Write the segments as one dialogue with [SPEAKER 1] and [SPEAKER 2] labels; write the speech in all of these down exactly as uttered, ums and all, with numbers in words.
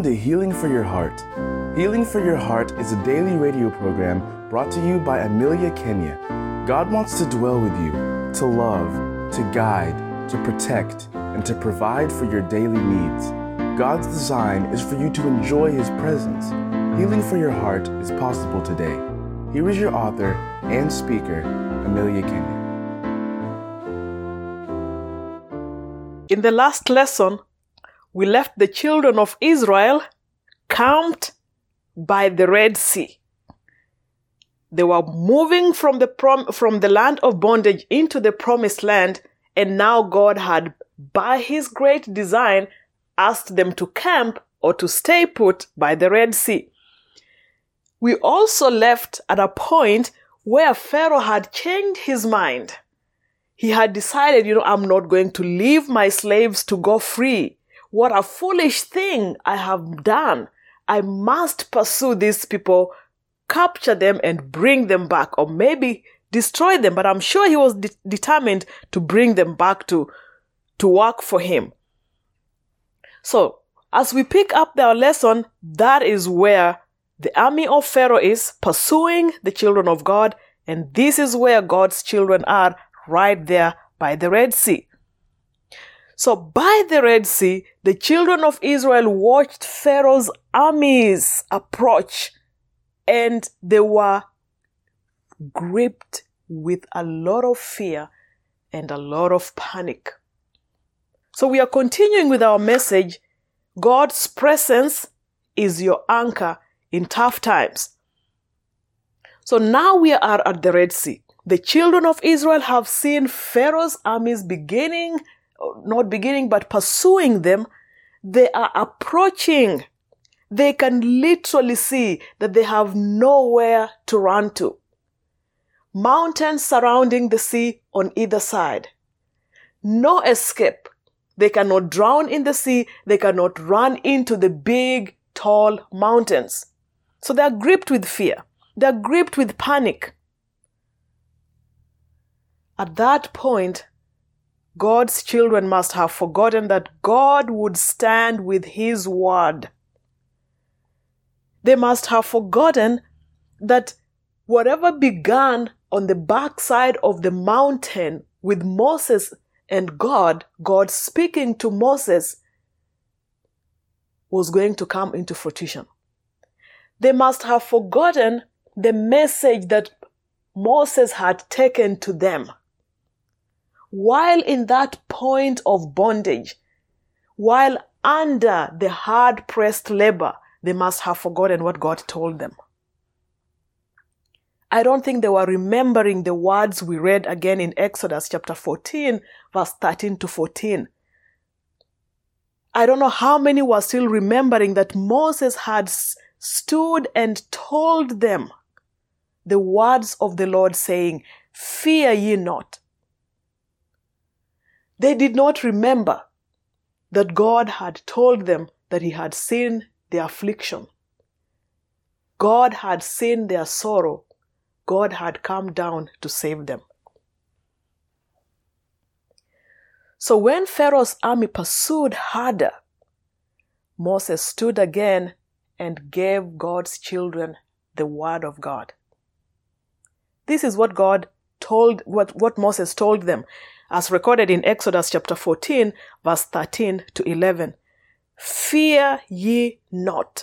[SPEAKER 1] to Healing for Your Heart. Healing for Your Heart is a daily radio program brought to you by Amelia Kenya. God wants to dwell with you, to love, to guide, to protect, and to provide for your daily needs. God's design is for you to enjoy His presence. Healing for Your Heart is possible today. Here is your author and speaker, Amelia Kenya.
[SPEAKER 2] In the last lesson, we left the children of Israel camped by the Red Sea. They were moving from the prom- from the land of bondage into the promised land, and now God had, by His great design, asked them to camp or to stay put by the Red Sea. We also left at a point where Pharaoh had changed his mind. He had decided, you know, I'm not going to leave my slaves to go free. What a foolish thing I have done. I must pursue these people, capture them and bring them back, or maybe destroy them. But I'm sure he was de- determined to bring them back to, to work for him. So as we pick up our lesson, that is where the army of Pharaoh is pursuing the children of God. And this is where God's children are, right there by the Red Sea. So by the Red Sea, the children of Israel watched Pharaoh's armies approach, and they were gripped with a lot of fear and a lot of panic. So we are continuing with our message, God's presence is your anchor in tough times. So now we are at the Red Sea. The children of Israel have seen Pharaoh's armies beginning not beginning, but pursuing them. They are approaching. They can literally see that they have nowhere to run to. Mountains surrounding the sea on either side. No escape. They cannot drown in the sea. They cannot run into the big, tall mountains. So they are gripped with fear. They are gripped with panic. At that point, God's children must have forgotten that God would stand with His word. They must have forgotten that whatever began on the backside of the mountain with Moses and God, God speaking to Moses, was going to come into fruition. They must have forgotten the message that Moses had taken to them. While in that point of bondage, while under the hard-pressed labor, they must have forgotten what God told them. I don't think they were remembering the words we read again in Exodus chapter fourteen, verse thirteen to fourteen. I don't know how many were still remembering that Moses had stood and told them the words of the Lord, saying, "Fear ye not." They did not remember that God had told them that He had seen their affliction. God had seen their sorrow. God had come down to save them. So when Pharaoh's army pursued harder, Moses stood again and gave God's children the word of God. This is what God told, what, what Moses told them, as recorded in Exodus chapter fourteen, verse thirteen to eleven. Fear ye not.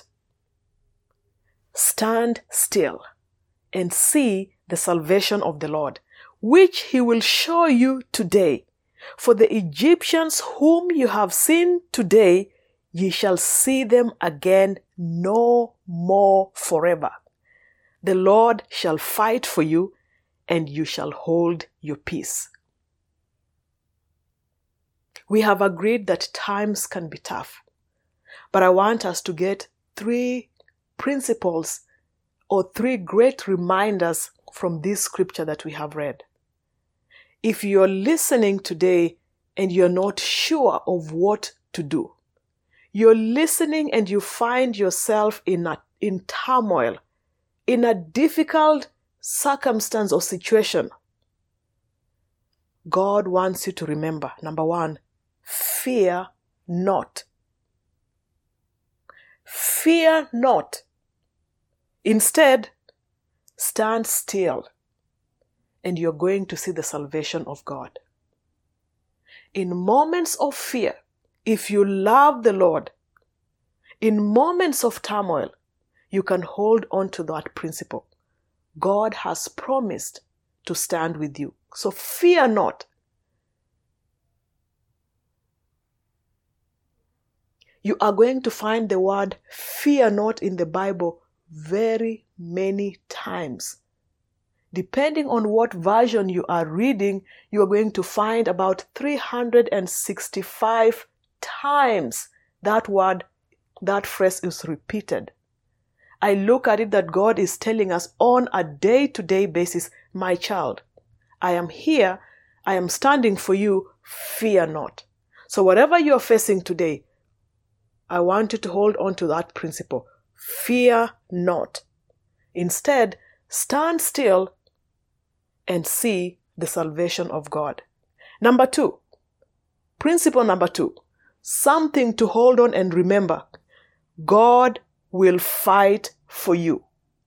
[SPEAKER 2] Stand still and see the salvation of the Lord, which He will show you today. For the Egyptians whom you have seen today, ye shall see them again no more forever. The Lord shall fight for you, and you shall hold your peace. We have agreed that times can be tough, but I want us to get three principles or three great reminders from this scripture that we have read. If you're listening today and you're not sure of what to do, you're listening and you find yourself in a, in turmoil, in a difficult circumstance or situation, God wants you to remember, number one, fear not. fear not. Instead, stand still, and you're going to see the salvation of God. In moments of fear, if you love the Lord, in moments of turmoil, you can hold on to that principle. God has promised to stand with you. So fear not. You are going to find the word fear not in the Bible very many times. Depending on what version you are reading, you are going to find about three hundred sixty-five times that word, that phrase is repeated. I look at it that God is telling us on a day-to-day basis, my child, I am here, I am standing for you, fear not. So whatever you are facing today, I want you to hold on to that principle. Fear not. Instead, stand still and see the salvation of God. Number two, principle number two, something to hold on and remember. God will fight for you.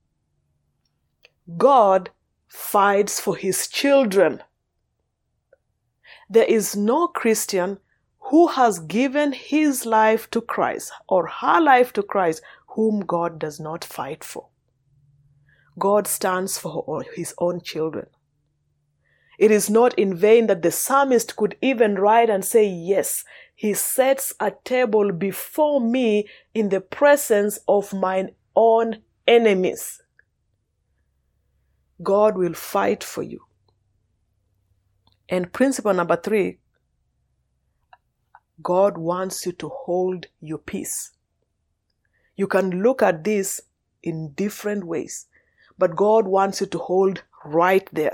[SPEAKER 2] God fights for his children. There is no Christian who has given his life to Christ or her life to Christ whom God does not fight for. God stands for his own children. It is not in vain that the psalmist could even write and say, yes, he sets a table before me in the presence of mine own enemies. God will fight for you. And principle number three, God wants you to hold your peace. You can look at this in different ways, but God wants you to hold right there.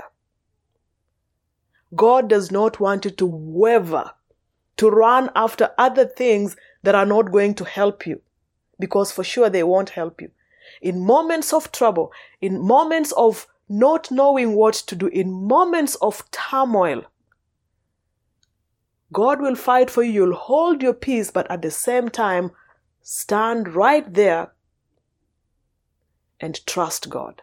[SPEAKER 2] God does not want you to waver, to run after other things that are not going to help you, because for sure they won't help you. In moments of trouble, in moments of not knowing what to do, in moments of turmoil, God will fight for you. You'll hold your peace, but at the same time, stand right there and trust God.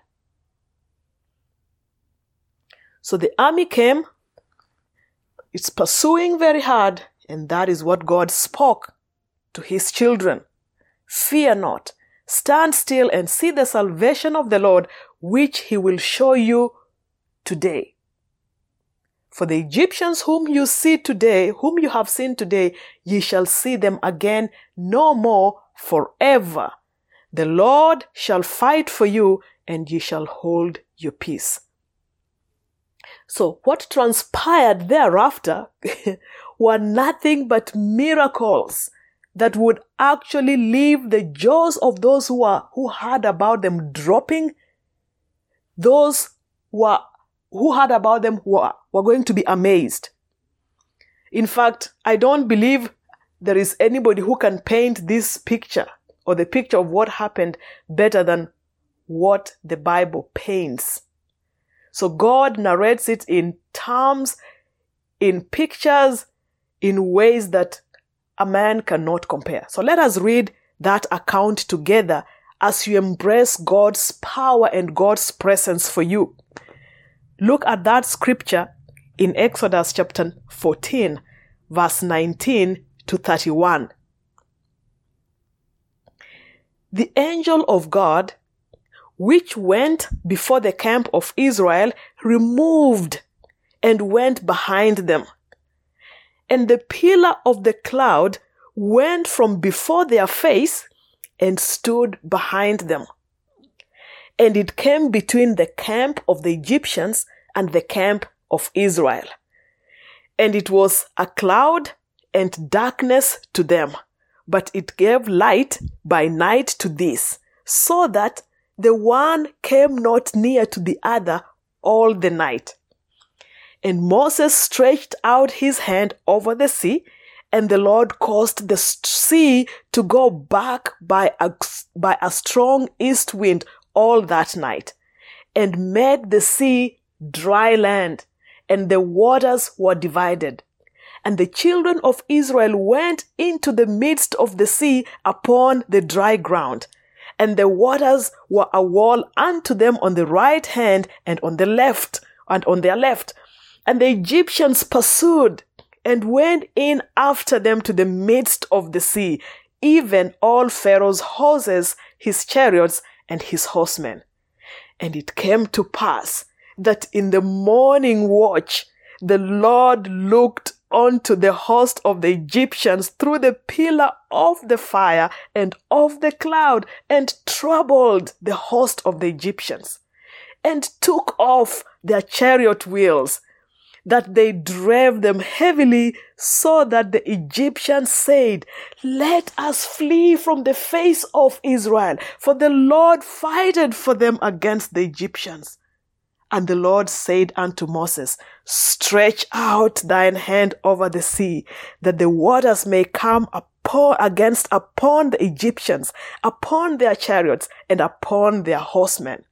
[SPEAKER 2] So the army came. It's pursuing very hard, and that is what God spoke to his children. Fear not. Stand still and see the salvation of the Lord, which he will show you today. For the Egyptians whom you see today, whom you have seen today, ye shall see them again no more forever. The Lord shall fight for you, and ye shall hold your peace. So what transpired thereafter were nothing but miracles that would actually leave the jaws of those who are who heard about them dropping. Those who, are, who heard about them were, were going to be amazed. In fact, I don't believe there is anybody who can paint this picture or the picture of what happened better than what the Bible paints. So God narrates it in terms, in pictures, in ways that a man cannot compare. So let us read that account together as you embrace God's power and God's presence for you. Look at that scripture in Exodus chapter fourteen, verse nineteen to thirty-one. The angel of God, which went before the camp of Israel, removed and went behind them. And the pillar of the cloud went from before their face and stood behind them. And it came between the camp of the Egyptians and the camp of Israel. And it was a cloud and darkness to them, but it gave light by night to this, so that the one came not near to the other all the night. And Moses stretched out his hand over the sea, and the Lord caused the sea to go back by a, by a strong east wind all that night, and made the sea dry land, and the waters were divided. And the children of Israel went into the midst of the sea upon the dry ground. And the waters were a wall unto them on the right hand and on the left, and on their left. And the Egyptians pursued and went in after them to the midst of the sea, even all Pharaoh's horses, his chariots, and his horsemen. And it came to pass that in the morning watch the Lord looked unto the host of the Egyptians through the pillar of the fire and of the cloud, and troubled the host of the Egyptians, and took off their chariot wheels, that they drave them heavily, so that the Egyptians said, Let us flee from the face of Israel, for the Lord fighteth for them against the Egyptians. And the Lord said unto Moses, Stretch out thine hand over the sea, that the waters may come upon, against upon the Egyptians, upon their chariots, and upon their horsemen.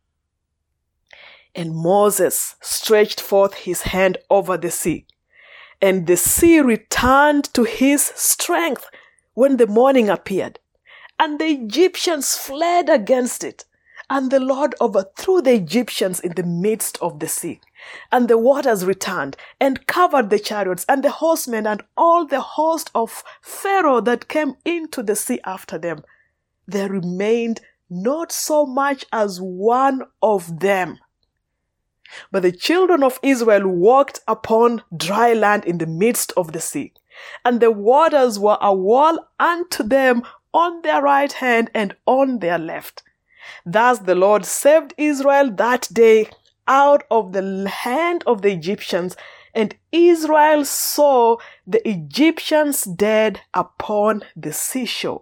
[SPEAKER 2] And Moses stretched forth his hand over the sea, and the sea returned to his strength when the morning appeared. And the Egyptians fled against it. And the Lord overthrew the Egyptians in the midst of the sea. And the waters returned and covered the chariots and the horsemen and all the host of Pharaoh that came into the sea after them. There remained not so much as one of them. But the children of Israel walked upon dry land in the midst of the sea. And the waters were a wall unto them on their right hand and on their left. Thus the Lord saved Israel that day out of the hand of the Egyptians, and Israel saw the Egyptians dead upon the seashore.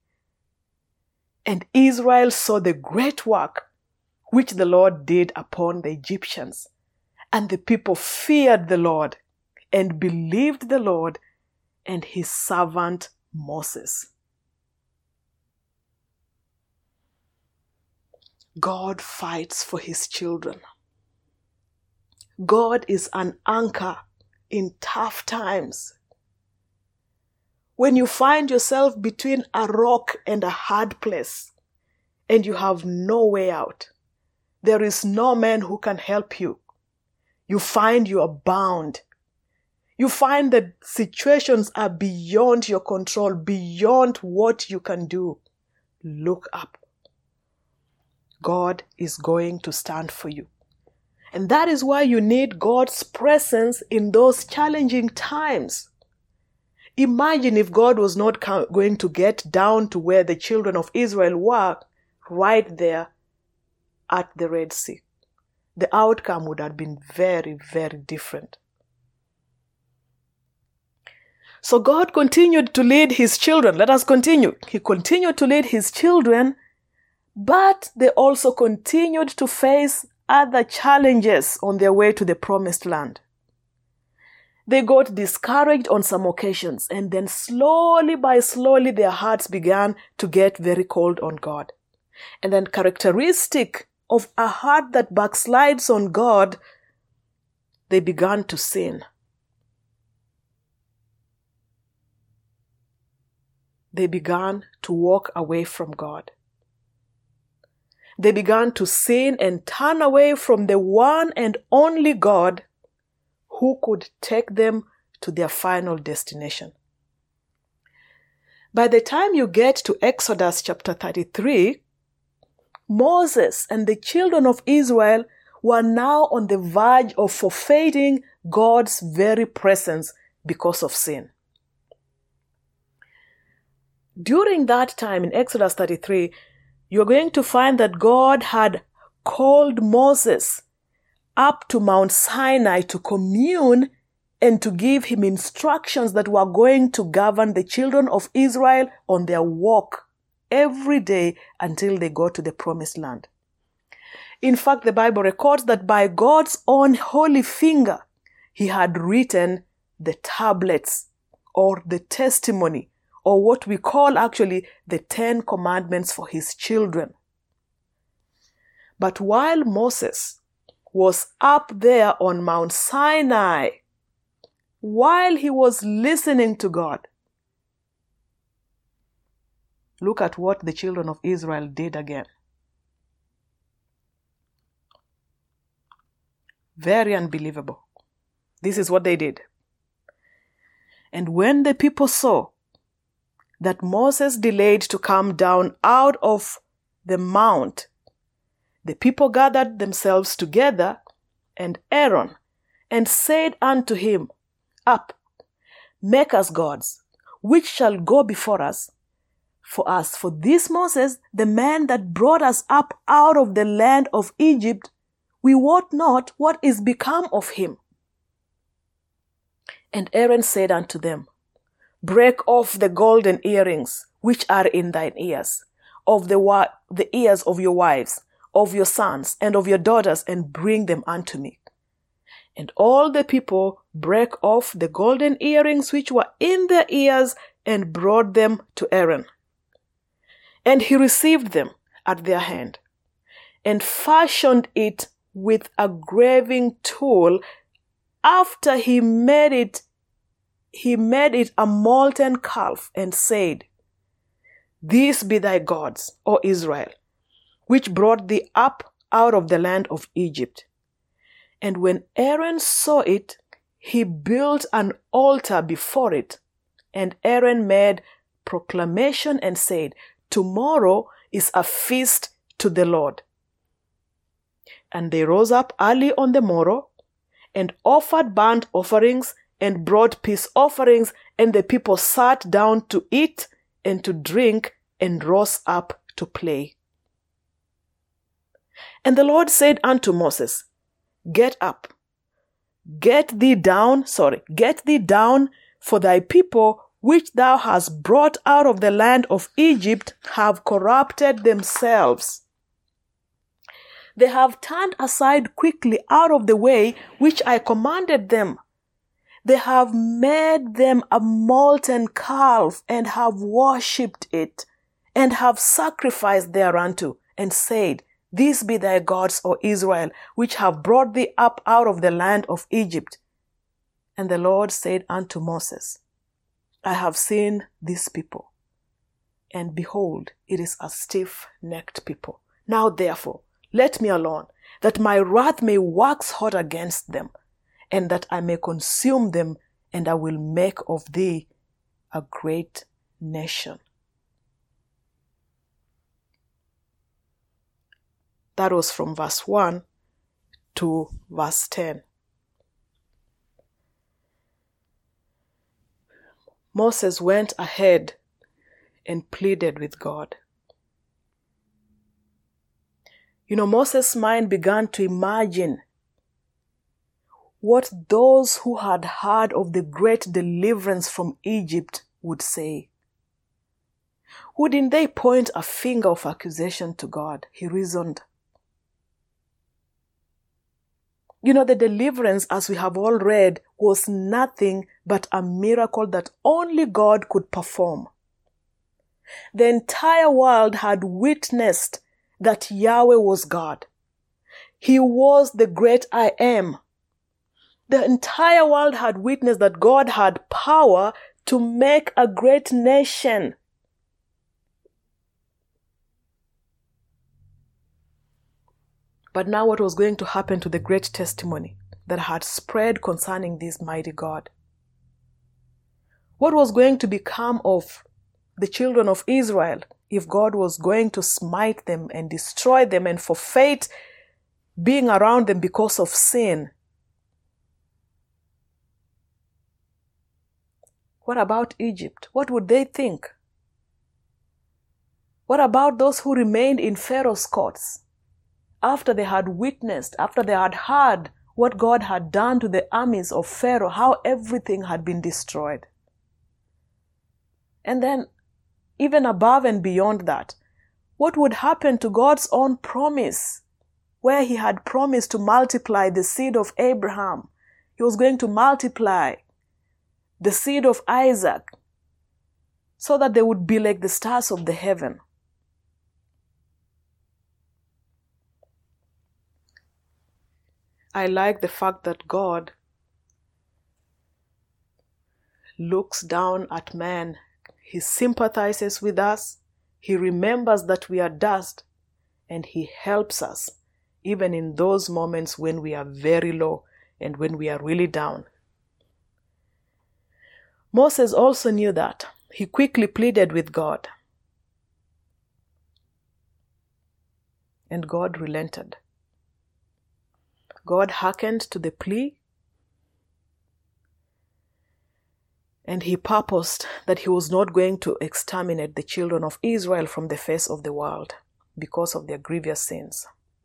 [SPEAKER 2] And Israel saw the great work which the Lord did upon the Egyptians. And the people feared the Lord and believed the Lord and his servant Moses. God fights for his children. God is an anchor in tough times. When you find yourself between a rock and a hard place, and you have no way out, there is no man who can help you. You find you are bound. You find that situations are beyond your control, beyond what you can do. Look up. God is going to stand for you. And that is why you need God's presence in those challenging times. Imagine if God was not going to get down to where the children of Israel were, right there at the Red Sea. The outcome would have been very, very different. So God continued to lead his children. Let us continue. He continued to lead his children, but they also continued to face other challenges on their way to the promised land. They got discouraged on some occasions, and then slowly by slowly their hearts began to get very cold on God. And then characteristic of a heart that backslides on God, they began to sin. They began to walk away from God. They began to sin and turn away from the one and only God who could take them to their final destination. By the time you get to Exodus chapter thirty-three, Moses and the children of Israel were now on the verge of forfeiting God's very presence because of sin. During that time in Exodus thirty-three, you're going to find that God had called Moses up to Mount Sinai to commune and to give him instructions that were going to govern the children of Israel on their walk every day until they go to the promised land. In fact, the Bible records that by God's own holy finger, he had written the tablets or the testimony, or what we call actually the Ten Commandments for his children. But while Moses was up there on Mount Sinai, while he was listening to God. Look at what the children of Israel did again. Very unbelievable. This is what they did. And when the people saw that Moses delayed to come down out of the mount, the people gathered themselves together and Aaron, and said unto him, Up, make us gods, which shall go before us. For us, for this Moses, the man that brought us up out of the land of Egypt, we wot not what is become of him. And Aaron said unto them, Break off the golden earrings which are in thine ears, of the, wa- the ears of your wives, of your sons, and of your daughters, and bring them unto me. And all the people brake off the golden earrings which were in their ears, and brought them to Aaron. And he received them at their hand, and fashioned it with a graving tool. After he made it, he made it a molten calf, and said, These be thy gods, O Israel, which brought thee up out of the land of Egypt. And when Aaron saw it, he built an altar before it. And Aaron made proclamation and said, Tomorrow is a feast to the Lord. And they rose up early on the morrow, and offered burnt offerings, and brought peace offerings, and the people sat down to eat and to drink, and rose up to play. And the Lord said unto Moses, Get up, get thee down, sorry, get thee down, for thy people, which thou hast brought out of the land of Egypt, have corrupted themselves. They have turned aside quickly out of the way which I commanded them. They have made them a molten calf, and have worshipped it, and have sacrificed thereunto, and said, These be thy gods, O Israel, which have brought thee up out of the land of Egypt. And the Lord said unto Moses, I have seen this people, and behold, it is a stiff-necked people. Now therefore, let me alone, that my wrath may wax hot against them, and that I may consume them, and I will make of thee a great nation. That was from verse one to verse ten. Moses went ahead and pleaded with God. You know, Moses' mind began to imagine what those who had heard of the great deliverance from Egypt would say. Wouldn't they point a finger of accusation to God? He reasoned. You know, the deliverance, as we have all read, was nothing but a miracle that only God could perform. The entire world had witnessed that Yahweh was God. He was the great I Am. The entire world had witnessed that God had power to make a great nation. But now what was going to happen to the great testimony that had spread concerning this mighty God? What was going to become of the children of Israel if God was going to smite them and destroy them and for fate being around them because of sin? What about Egypt? What would they think? What about those who remained in Pharaoh's courts after they had witnessed, after they had heard what God had done to the armies of Pharaoh, how everything had been destroyed? And then, even above and beyond that, what would happen to God's own promise, where he had promised to multiply the seed of Abraham? He was going to multiply the seed of Isaac so that they would be like the stars of the heaven. I like the fact that God looks down at man. He sympathizes with us. He remembers that we are dust, and he helps us even in those moments when we are very low and when we are really down. Moses also knew that. He quickly pleaded with God. And God relented. God hearkened to the plea, and he purposed that he was not going to exterminate the children of Israel from the face of the world because of their grievous sins.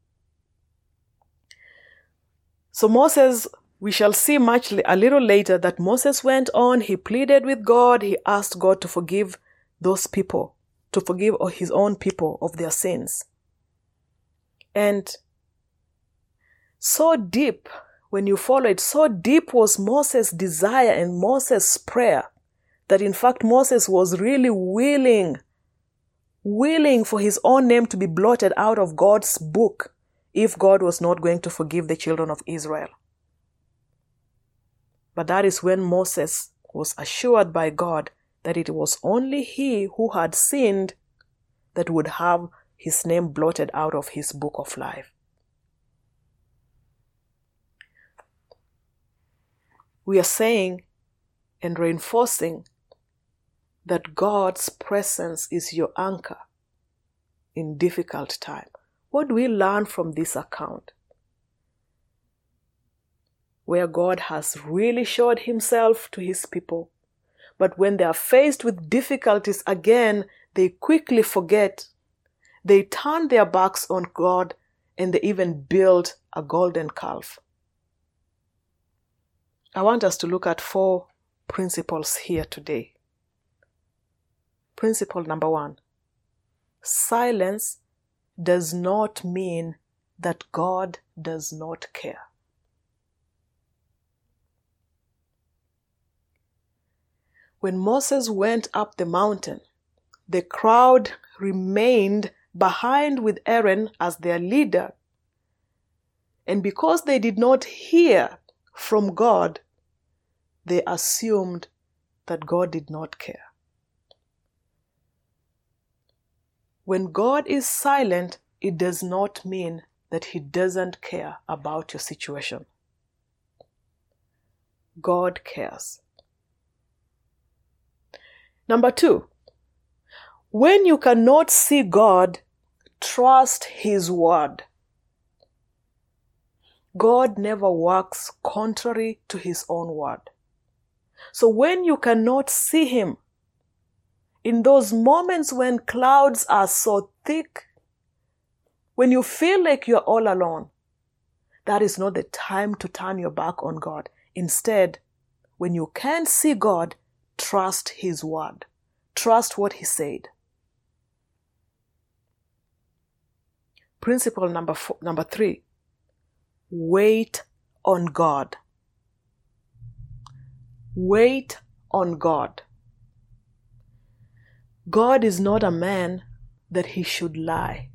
[SPEAKER 2] So Moses, we shall see much a little later that Moses went on, he pleaded with God, he asked God to forgive those people, to forgive his own people of their sins. And so deep, when you follow it, so deep was Moses' desire and Moses' prayer that in fact Moses was really willing, willing for his own name to be blotted out of God's book if God was not going to forgive the children of Israel. But that is when Moses was assured by God that it was only he who had sinned that would have his name blotted out of his book of life. We are saying and reinforcing that God's presence is your anchor in difficult time. What do we learn from this account? Where God has really showed himself to his people, but when they are faced with difficulties again, they quickly forget. They turn their backs on God and they even build a golden calf. I want us to look at four principles here today. Principle number one, silence does not mean that God does not care. When Moses went up the mountain, the crowd remained behind with Aaron as their leader. And because they did not hear from God, they assumed that God did not care. When God is silent, it does not mean that he doesn't care about your situation. God cares. Number two, when you cannot see God, trust his word. God never works contrary to his own word. So when you cannot see him, in those moments when clouds are so thick, when you feel like you're all alone, that is not the time to turn your back on God. Instead, when you can't see God, trust his word. Trust what he said. Principle number four, number three, wait on God. Wait on God. God is not a man that he should lie.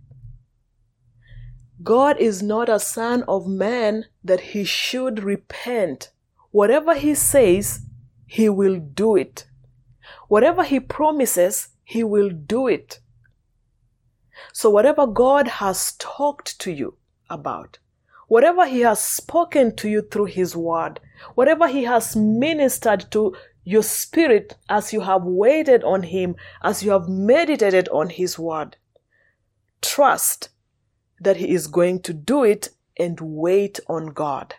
[SPEAKER 2] God is not a son of man that he should repent. Whatever he says, he will do it. Whatever he promises, he will do it. So whatever God has talked to you about, whatever he has spoken to you through his word, whatever he has ministered to your spirit as you have waited on him, as you have meditated on his word, trust that he is going to do it and wait on God.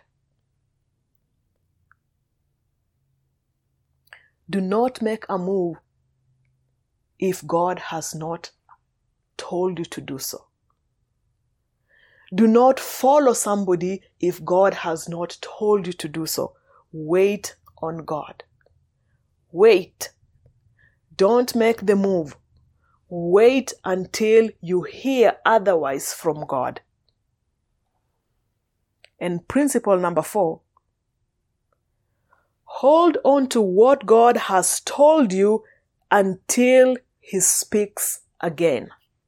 [SPEAKER 2] Do not make a move if God has not told you to do so. Do not follow somebody if God has not told you to do so. Wait on God. Wait. Don't make the move. Wait until you hear otherwise from God. And principle number four, hold on to what God has told you until he speaks again.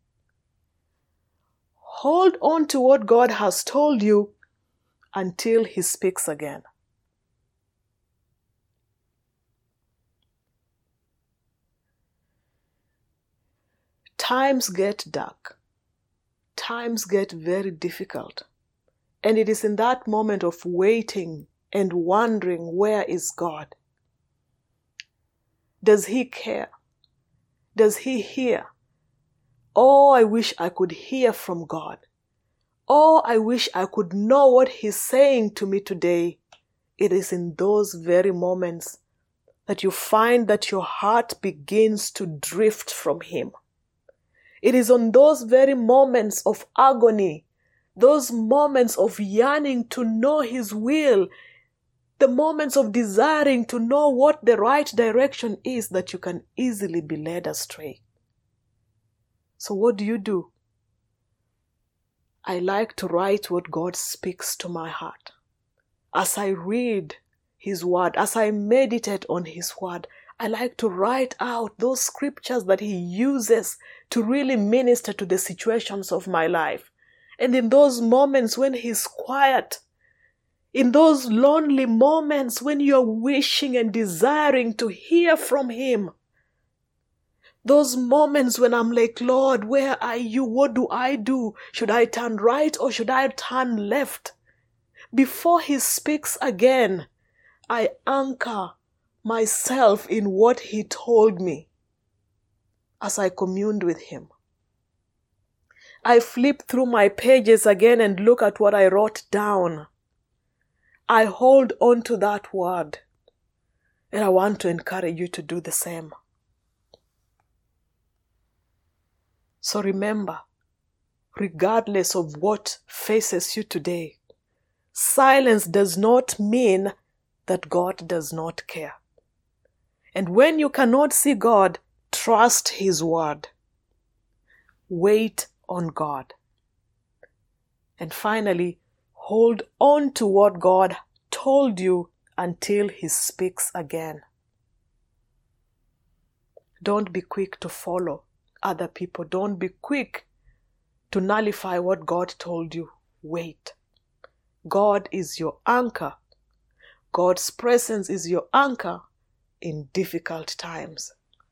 [SPEAKER 2] Hold on to what God has told you until he speaks again. times get dark. Times get very difficult. And it is in that moment of waiting and wondering, where is God? Does He care? Does He hear? Oh, I wish I could hear from God. Oh, I wish I could know what He's saying to me today. It is in those very moments that you find that your heart begins to drift from Him. It is on those very moments of agony, those moments of yearning to know His will, the moments of desiring to know what the right direction is, that you can easily be led astray. So what do you do? I like to write what God speaks to my heart. As I read His word, as I meditate on His word, I like to write out those scriptures that He uses to really minister to the situations of my life. And in those moments when He's quiet, in those lonely moments when you're wishing and desiring to hear from Him, those moments when I'm like, Lord, where are You? What do I do? Should I turn right or should I turn left? Before He speaks again, I anchor myself in what He told me as I communed with Him. I flip through my pages again and look at what I wrote down. I hold on to that word, and I want to encourage you to do the same. So remember, regardless of what faces you today, silence does not mean that God does not care. And when you cannot see God, trust His word. Wait on God. And finally, hold on to what God told you until He speaks again. Don't be quick to follow other people. Don't be quick to nullify what God told you. Wait. God is your anchor. God's presence is your anchor in difficult times.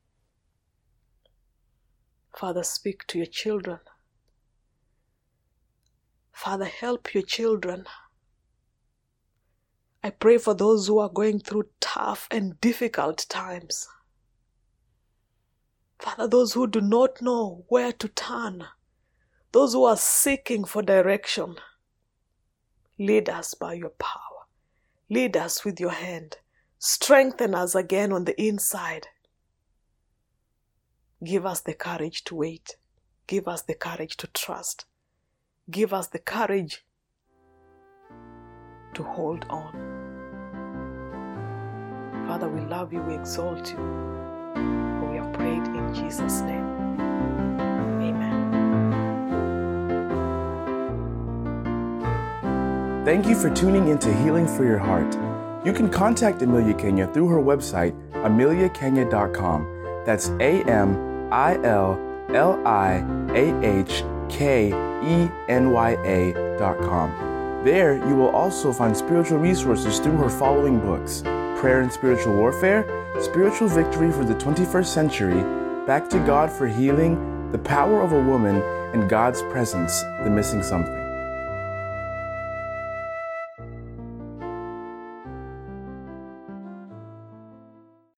[SPEAKER 2] Father, speak to your children. Father, help your children. I pray for those who are going through tough and difficult times. Father, those who do not know where to turn, those who are seeking for direction, lead us by your power. Lead us with your hand. Strengthen us again on the inside. Give us the courage to wait. Give us the courage to trust. Give us the courage to hold on. Father, we love you, we exalt you. For we have prayed in Jesus' name. Amen.
[SPEAKER 1] Thank you for tuning into Healing for Your Heart. You can contact Amelia Kenya through her website, amelia kenya dot com. That's A M I L L I A H K E N Y A dot com. There, you will also find spiritual resources through her following books: Prayer and Spiritual Warfare, Spiritual Victory for the twenty-first Century, Back to God for Healing, The Power of a Woman, and God's Presence, The Missing Something.